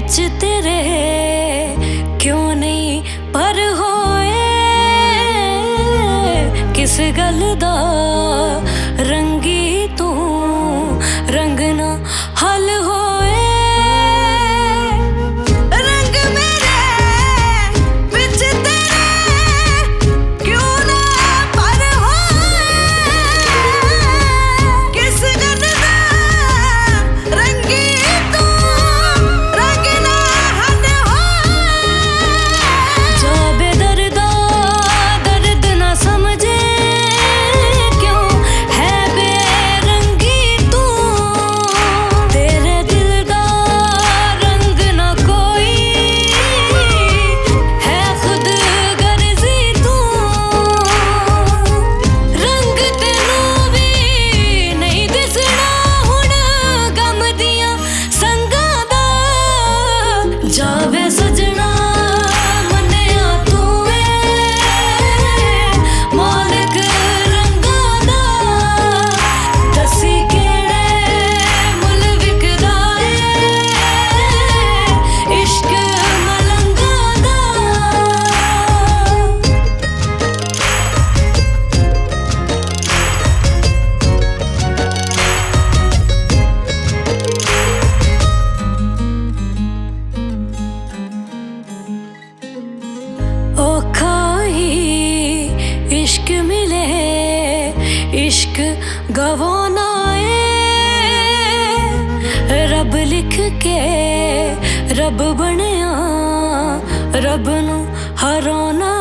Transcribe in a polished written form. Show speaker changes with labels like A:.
A: विच तेरे क्यों नहीं पर होए किस गल दा रंगी तू रंग ना हल होए रंग मेरे विच तेरे क्यों ना पर होए किस गल दा रंगी तू रंग ना हल होए जो बेदर्दा दर्द ना समझे क्यों है बेरंगी तू तेरे दिल दा रंग ना कोई है खुद गर्जी तू रंग तेनू भी नहीं दिसना हुण गम दियां संगां दा जावे सजना मन्निया तू मालिक रंगां दा दसी केड़े मुल विकदा इश्क मलंगां दा औखा ही इश्क मिले इश्क गवाना है रब लिख के रब बनया रब नू हराना